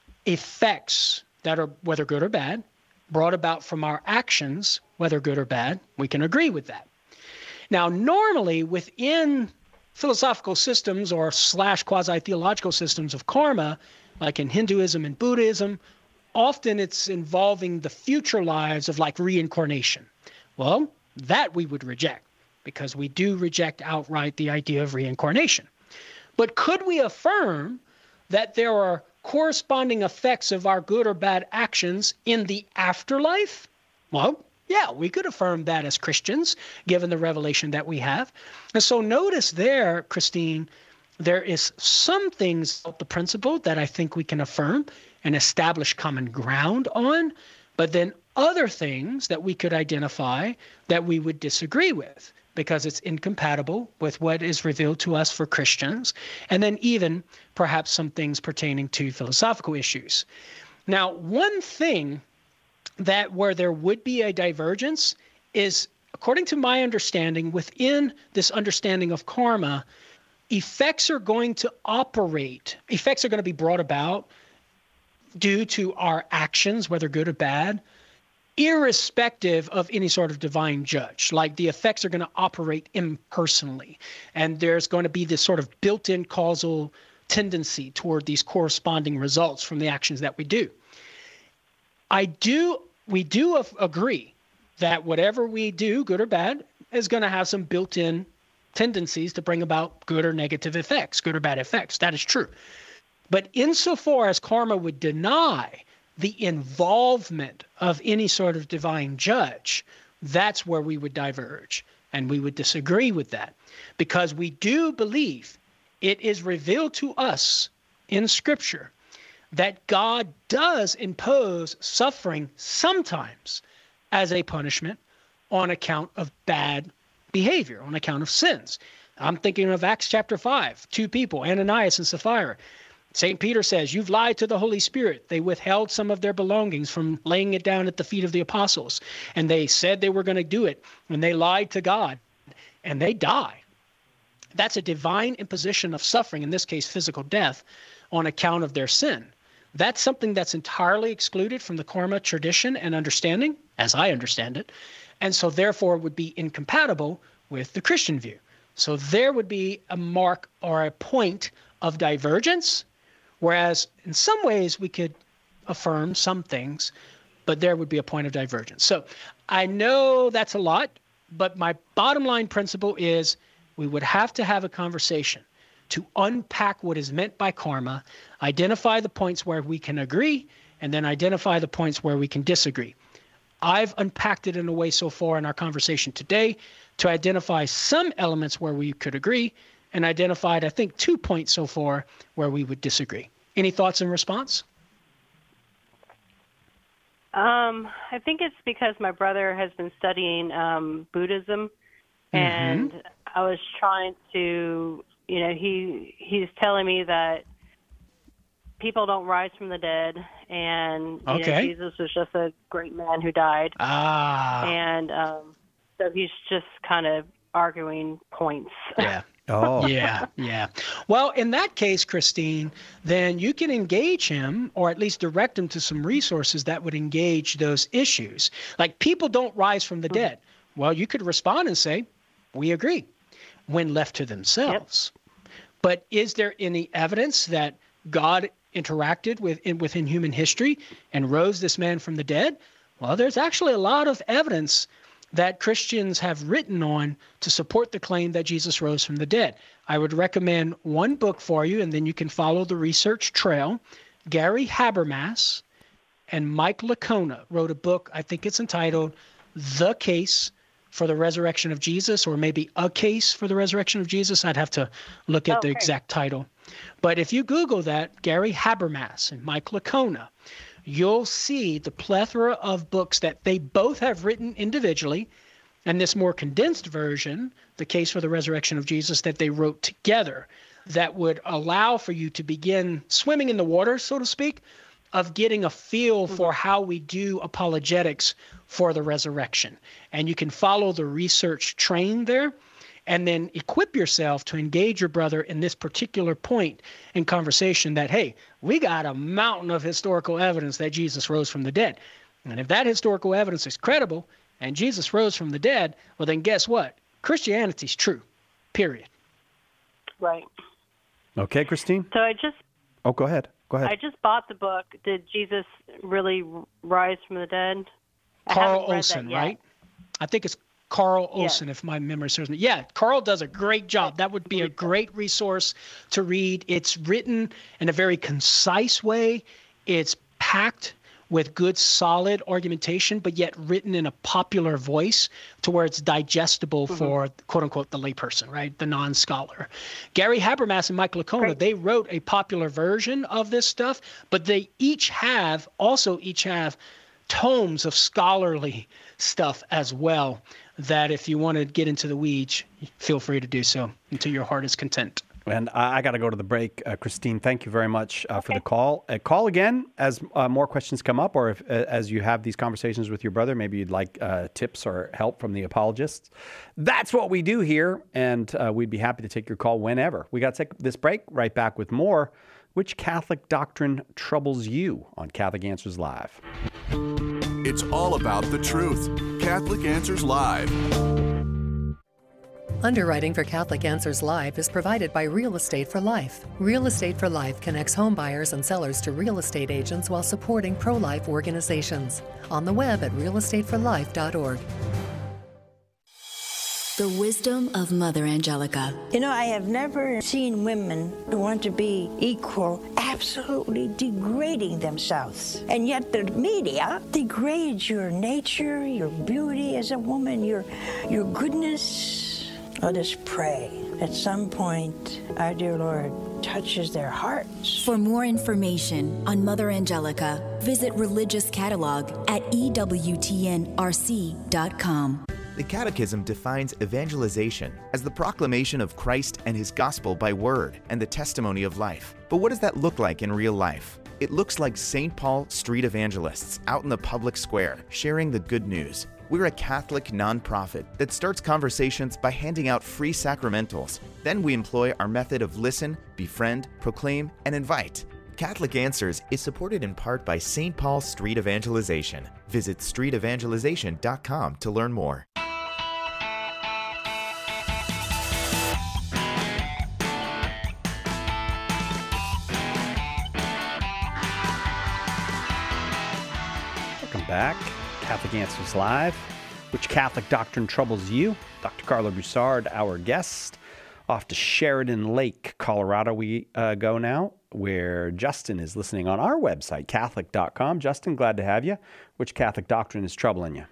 effects that are, whether good or bad, brought about from our actions, whether good or bad, we can agree with that. Now, normally within philosophical systems or slash quasi-theological systems of karma, like in Hinduism and Buddhism, often it's involving the future lives of like reincarnation. Well, that we would reject, because we do reject outright the idea of reincarnation. But could we affirm that there are corresponding effects of our good or bad actions in the afterlife? Well, yeah, we could affirm that as Christians, given the revelation that we have. And so notice there, Christine, there is some things of the principle that I think we can affirm and establish common ground on, but then other things that we could identify that we would disagree with, because it's incompatible with what is revealed to us for Christians, and then even perhaps some things pertaining to philosophical issues. Now, one thing that where there would be a divergence is, according to my understanding, within this understanding of karma, effects are going to operate, effects are going to be brought about due to our actions, whether good or bad, irrespective of any sort of divine judge. Like the effects are going to operate impersonally, and there's going to be this sort of built-in causal tendency toward these corresponding results from the actions that we do. I do, we do af- agree that whatever we do, good or bad, is going to have some built-in tendencies to bring about good or negative effects, good or bad effects. That is true. But insofar as karma would deny the involvement of any sort of divine judge, that's where we would diverge, and we would disagree with that, because we do believe it is revealed to us in Scripture that God does impose suffering sometimes as a punishment on account of bad behavior, on account of sins. I'm thinking of Acts chapter five, two people, Ananias and Sapphira. Saint Peter says, you've lied to the Holy Spirit. They withheld some of their belongings from laying it down at the feet of the apostles. And they said they were going to do it. And they lied to God. And they die. That's a divine imposition of suffering, in this case physical death, on account of their sin. That's something that's entirely excluded from the karma tradition and understanding, as I understand it. And so therefore would be incompatible with the Christian view. So there would be a mark or a point of divergence. Whereas in some ways we could affirm some things, but there would be a point of divergence. So I know that's a lot, but my bottom line principle is we would have to have a conversation to unpack what is meant by karma, identify the points where we can agree, and then identify the points where we can disagree. I've unpacked it in a way so far in our conversation today to identify some elements where we could agree and identified, I think, two points so far where we would disagree. Any thoughts in response? Um, I think it's because my brother has been studying um, Buddhism, and mm-hmm. I was trying to, you know, he he's telling me that people don't rise from the dead, and you okay. know, Jesus was just a great man who died. Ah. And um, so he's just kind of arguing points. Yeah. Oh. Yeah, yeah. Well, in that case, Christine, then you can engage him or at least direct him to some resources that would engage those issues. Like, people don't rise from the mm-hmm. dead. Well, you could respond and say, we agree, when left to themselves. Yep. But is there any evidence that God interacted with in, within human history and rose this man from the dead? Well, there's actually a lot of evidence that Christians have written on to support the claim that Jesus rose from the dead. I would recommend one book for you, and then you can follow the research trail. Gary Habermas and Mike Licona wrote a book, I think it's entitled The Case for the Resurrection of Jesus, or maybe A Case for the Resurrection of Jesus. I'd have to look at okay. the exact title. But if you Google that, Gary Habermas and Mike Licona, you'll see the plethora of books that they both have written individually, and this more condensed version, The Case for the Resurrection of Jesus, that they wrote together, that would allow for you to begin swimming in the water, so to speak, of getting a feel mm-hmm. for how we do apologetics for the resurrection. And you can follow the research train there, and then equip yourself to engage your brother in this particular point in conversation that, hey, we got a mountain of historical evidence that Jesus rose from the dead. And if that historical evidence is credible and Jesus rose from the dead, well, then guess what? Christianity's true, period. Right. Okay, Christine? So I just... Oh, go ahead. Go ahead. I just bought the book, Did Jesus Really Rise from the Dead? I Carl Olson, right? I think it's Carl Olson, yeah. if my memory serves me. Yeah, Carl does a great job. That would be a great resource to read. It's written in a very concise way. It's packed with good, solid argumentation, but yet written in a popular voice to where it's digestible mm-hmm. for, quote-unquote, the layperson, right, the non-scholar. Gary Habermas and Mike Licona, great. They wrote a popular version of this stuff, but they each have, also each have, tomes of scholarly stuff as well, that if you want to get into the weeds, feel free to do so until your heart is content. And I, I got to go to the break. Uh, Christine, thank you very much uh, okay. for the call. Uh, call again as uh, more questions come up, or if uh, as you have these conversations with your brother, maybe you'd like uh, tips or help from the apologists. That's what we do here, and uh, we'd be happy to take your call whenever. We got to take this break, right back with more. Which Catholic doctrine troubles you on Catholic Answers Live? It's all about the truth. Catholic Answers Live. Underwriting for Catholic Answers Live is provided by Real Estate for Life. Real Estate for Life connects home buyers and sellers to real estate agents while supporting pro-life organizations. On the web at real estate for life dot org. The wisdom of Mother Angelica. You know, I have never seen women who want to be equal absolutely degrading themselves. And yet the media degrades your nature, your beauty as a woman, your, your goodness. Let us pray. At some point, our dear Lord touches their hearts. For more information on Mother Angelica, visit Religious Catalog at E W T N R C dot com. The Catechism defines evangelization as the proclamation of Christ and His gospel by word and the testimony of life. But what does that look like in real life? It looks like Saint Paul street evangelists out in the public square sharing the good news. We're a Catholic nonprofit that starts conversations by handing out free sacramentals. Then we employ our method of listen, befriend, proclaim, and invite. Catholic Answers is supported in part by Saint Paul Street Evangelization. Visit street evangelization dot com to learn more. Welcome back. Catholic Answers Live. Which Catholic doctrine troubles you? Doctor Carlo Broussard, our guest. Off to Sheridan Lake, Colorado we uh, go now. where Justin is listening on our website, Catholic dot com. Justin, glad to have you. Which Catholic doctrine is troubling you?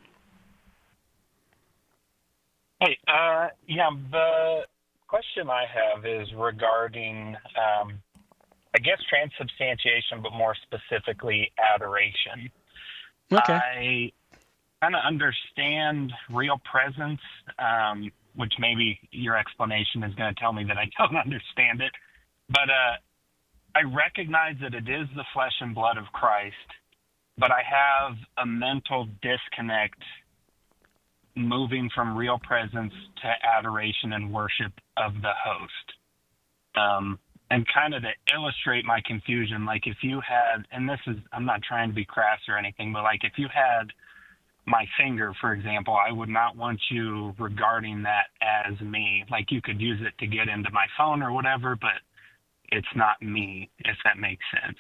Hey, uh, yeah, the question I have is regarding, um, I guess, transubstantiation, but more specifically, adoration. Okay. I kind of understand real presence, um, which maybe your explanation is going to tell me that I don't understand it. But uh, I recognize that it is the flesh and blood of Christ, but I have a mental disconnect moving from real presence to adoration and worship of the host. Um, and kind of to illustrate my confusion, like if you had, and this is, I'm not trying to be crass or anything, but like if you had my finger, for example, I would not want you regarding that as me. Like you could use it to get into my phone or whatever, but it's not me, if that makes sense.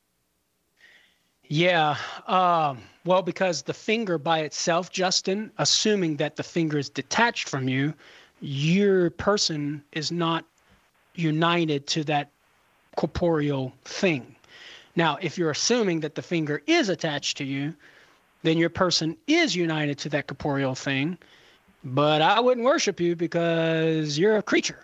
Yeah. Um, well, because the finger by itself, Justin, assuming that the finger is detached from you, your person is not united to that corporeal thing. Now, if you're assuming that the finger is attached to you, then your person is united to that corporeal thing. But I wouldn't worship you because you're a creature.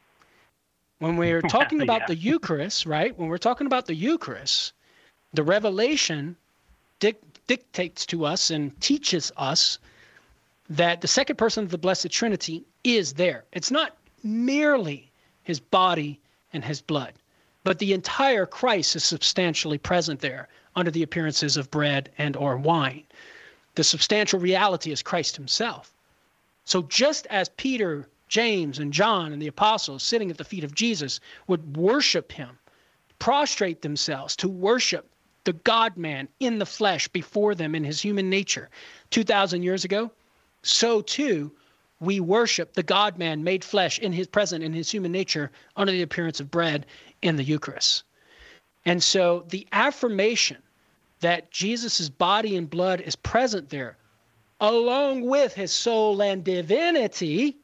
When we're talking about yeah. the Eucharist, right? When we're talking about the Eucharist, the revelation dic- dictates to us and teaches us that the second person of the Blessed Trinity is there. It's not merely his body and his blood, but the entire Christ is substantially present there under the appearances of bread and or wine. The substantial reality is Christ himself. So just as Peter, James, and John and the apostles sitting at the feet of Jesus would worship him, prostrate themselves to worship the God-man in the flesh before them in his human nature two thousand years ago, so too we worship the God-man made flesh in his present in his human nature under the appearance of bread in the Eucharist. And so the affirmation that Jesus' body and blood is present there, along with his soul and divinity,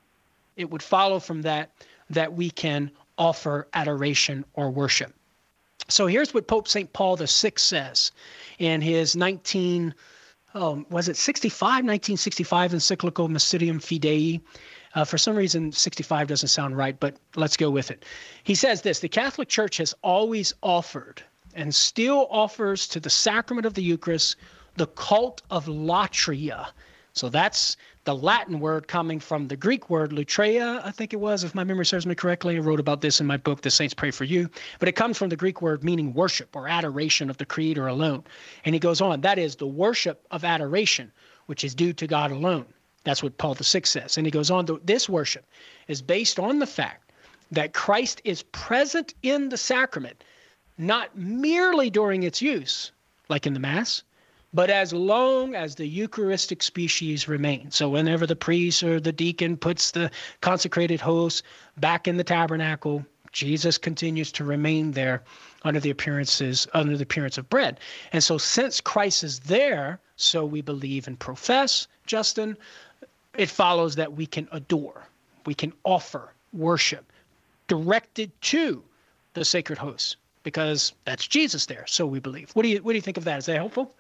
it would follow from that that we can offer adoration or worship. So here's what Pope Saint Paul the Sixth says in his nineteen, oh, was it sixty-five, nineteen sixty-five encyclical Mystidium Fidei. Uh, for some reason, sixty-five doesn't sound right, but let's go with it. He says this: the Catholic Church has always offered and still offers to the sacrament of the Eucharist the cult of latria. So that's the Latin word coming from the Greek word latreia, I think it was, if my memory serves me correctly. I wrote about this in my book, The Saints Pray for You. But it comes from the Greek word meaning worship or adoration of the Creator alone. And he goes on, that is the worship of adoration, which is due to God alone. That's what Paul the Sixth says. And he goes on, this worship is based on the fact that Christ is present in the sacrament, not merely during its use, like in the Mass, but as long as the Eucharistic species remains. So whenever the priest or the deacon puts the consecrated host back in the tabernacle, Jesus continues to remain there under the appearances, under the appearance of bread. And so since Christ is there, so we believe and profess, Justin, it follows that we can adore, we can offer worship directed to the sacred host, because that's Jesus there, so we believe. What do you what do you think of that? Is that helpful?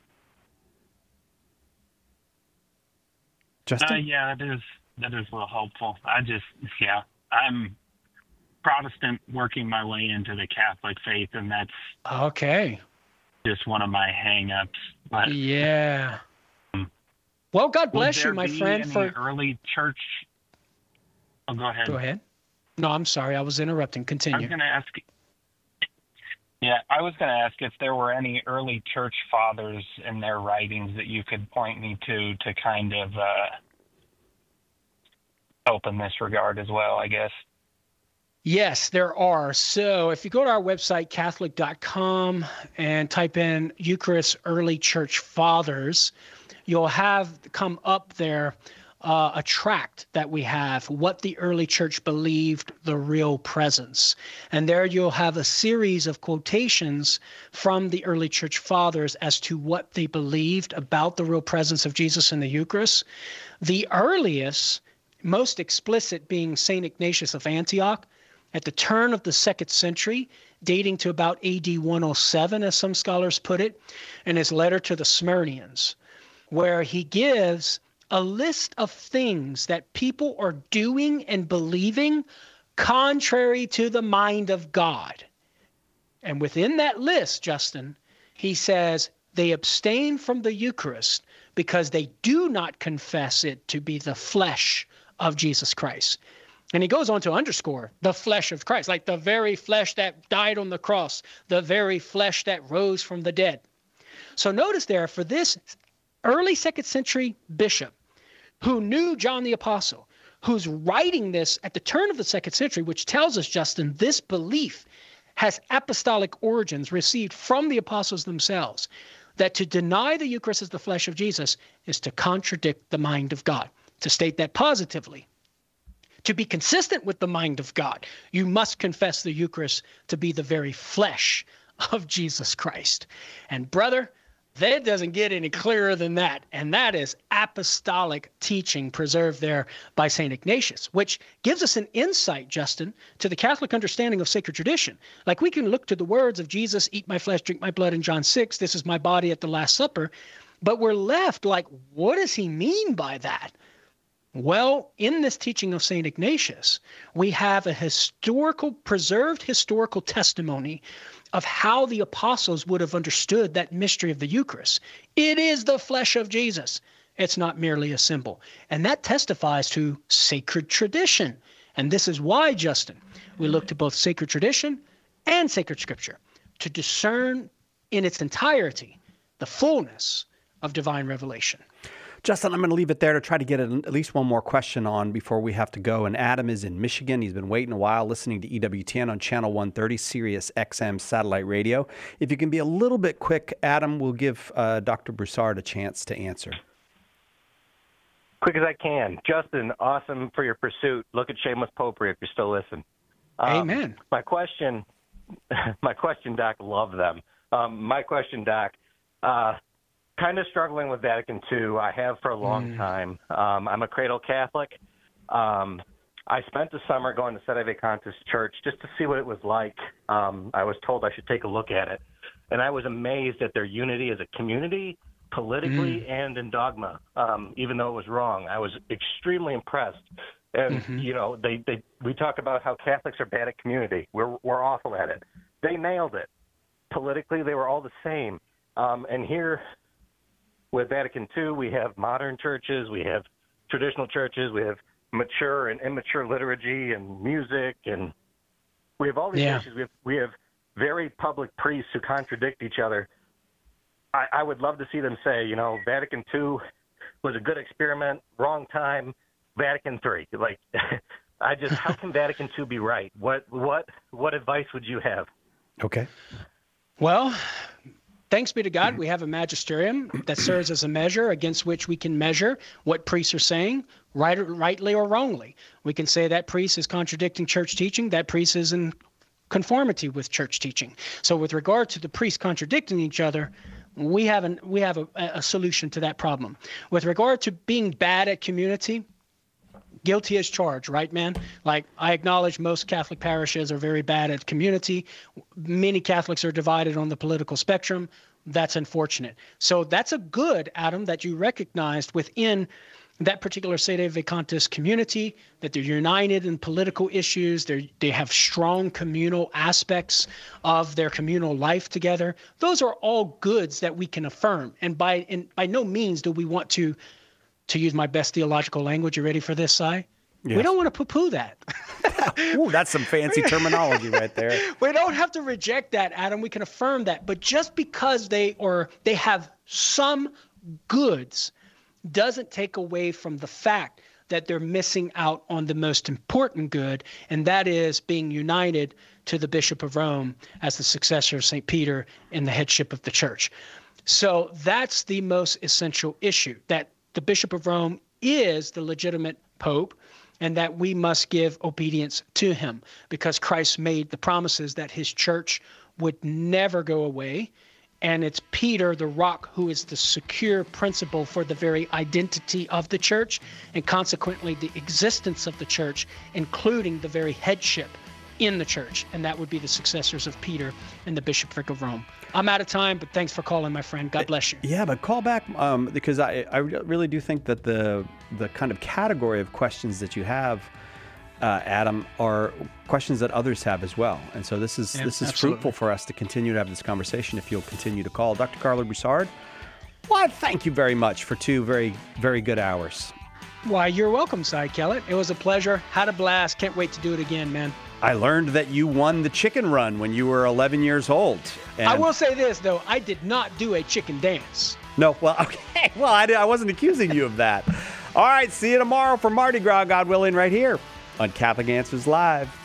Justin? Uh, yeah, that is that is a little helpful. I just, yeah, I'm Protestant working my way into the Catholic faith, and that's okay. Just one of my hang-ups. But, yeah. Um, well, God bless you, my friend. Any for early church. Oh, go ahead. Go ahead. No, I'm sorry. I was interrupting. Continue. I was going to ask. Yeah, I was going to ask if there were any early church fathers in their writings that you could point me to to kind of uh, help in this regard as well, I guess. Yes, there are. So if you go to our website, Catholic dot com, and type in Eucharist Early Church Fathers, you'll have come up there Uh, a tract that we have, What the Early Church Believed, the Real Presence. And there you'll have a series of quotations from the early church fathers as to what they believed about the real presence of Jesus in the Eucharist. The earliest, most explicit being Saint Ignatius of Antioch. At the turn of the second century, dating to about A D one oh seven, as some scholars put it, in his letter to the Smyrnians, where he gives a list of things that people are doing and believing contrary to the mind of God. And within that list, Justin, he says they abstain from the Eucharist because they do not confess it to be the flesh of Jesus Christ. And he goes on to underscore the flesh of Christ, like the very flesh that died on the cross, the very flesh that rose from the dead. So notice there, for this early second century bishop who knew John the Apostle, who's writing this at the turn of the second century, which tells us, Justin, this belief has apostolic origins received from the apostles themselves, that to deny the Eucharist as the flesh of Jesus is to contradict the mind of God. To state that positively, to be consistent with the mind of God, you must confess the Eucharist to be the very flesh of Jesus Christ. And brother, that doesn't get any clearer than that. And that is apostolic teaching preserved there by Saint Ignatius, which gives us an insight, Justin, to the Catholic understanding of sacred tradition. Like we can look to the words of Jesus, eat my flesh, drink my blood in John six, this is my body at the Last Supper. But we're left like, what does he mean by that? Well, in this teaching of Saint Ignatius, we have a historical, preserved historical testimony of how the apostles would have understood that mystery of the Eucharist. It is the flesh of Jesus. It's not merely a symbol. And that testifies to sacred tradition. And this is why, Justin, we look to both sacred tradition and sacred scripture to discern in its entirety the fullness of divine revelation. Justin, I'm going to leave it there to try to get at least one more question on before we have to go. And Adam is in Michigan. He's been waiting a while listening to E W T N on Channel one thirty, Sirius X M satellite radio. If you can be a little bit quick, Adam, we'll give uh, Doctor Broussard a chance to answer. Quick as I can. Justin, awesome for your pursuit. Look at Seamus Popery if you're still listening. Um, Amen. My question, my question, Doc, love them. Um, my question, Doc, uh, kind of struggling with Vatican two. I have for a long mm. time. Um, I'm a cradle Catholic. Um, I spent the summer going to Sede Vacantis Church just to see what it was like. Um, I was told I should take a look at it. And I was amazed at their unity as a community, politically mm. and in dogma, um, even though it was wrong. I was extremely impressed. And, mm-hmm. you know, they, they we talk about how Catholics are bad at community. We're, we're awful at it. They nailed it. Politically, they were all the same. Um, and here with Vatican two, we have modern churches, we have traditional churches, we have mature and immature liturgy and music, and we have all these yeah. issues. We have, we have very public priests who contradict each other. I, I would love to see them say, you know, Vatican two was a good experiment, wrong time, Vatican three. Like, I just, how can Vatican two be right? What, what, what advice would you have? Okay. Well, thanks be to God, we have a magisterium that serves as a measure against which we can measure what priests are saying, right, rightly or wrongly. We can say that priest is contradicting church teaching, that priest is in conformity with church teaching. So with regard to the priests contradicting each other, we have, an, we have a, a solution to that problem. With regard to being bad at community, guilty as charged, right, man? Like, I acknowledge most Catholic parishes are very bad at community. Many Catholics are divided on the political spectrum. That's unfortunate. So that's a good, Adam, that you recognized within that particular Sede Vacantis community, that they're united in political issues. They they have strong communal aspects of their communal life together. Those are all goods that we can affirm. And by in, by no means do we want to To use my best theological language, you ready for this, Si? Yes. We don't want to poo-poo that. Ooh, that's some fancy terminology right there. We don't have to reject that, Adam. We can affirm that. But just because they or they have some goods doesn't take away from the fact that they're missing out on the most important good, and that is being united to the Bishop of Rome as the successor of Saint Peter in the headship of the church. So that's the most essential issue, that the Bishop of Rome is the legitimate pope, and that we must give obedience to him, because Christ made the promises that his church would never go away. And it's Peter, the rock, who is the secure principle for the very identity of the church, and consequently the existence of the church, including the very headship in the church, and that would be the successors of Peter and the bishopric of Rome. I'm out of time, but thanks for calling, my friend. God bless you. Yeah, but call back um, because I, I really do think that the the kind of category of questions that you have, uh, Adam, are questions that others have as well. And so this is Yeah, this is absolutely. fruitful for us to continue to have this conversation if you'll continue to call. Doctor Carlo Broussard, well, thank you very much for two very, very good hours. Why, you're welcome, Cy Kellett. It was a pleasure. Had a blast. Can't wait to do it again, man. I learned that you won the chicken run when you were eleven years old. And I will say this, though. I did not do a chicken dance. No, well, okay. Well, I, did, I wasn't accusing you of that. All right, see you tomorrow for Mardi Gras, God willing, right here on Catholic Answers Live.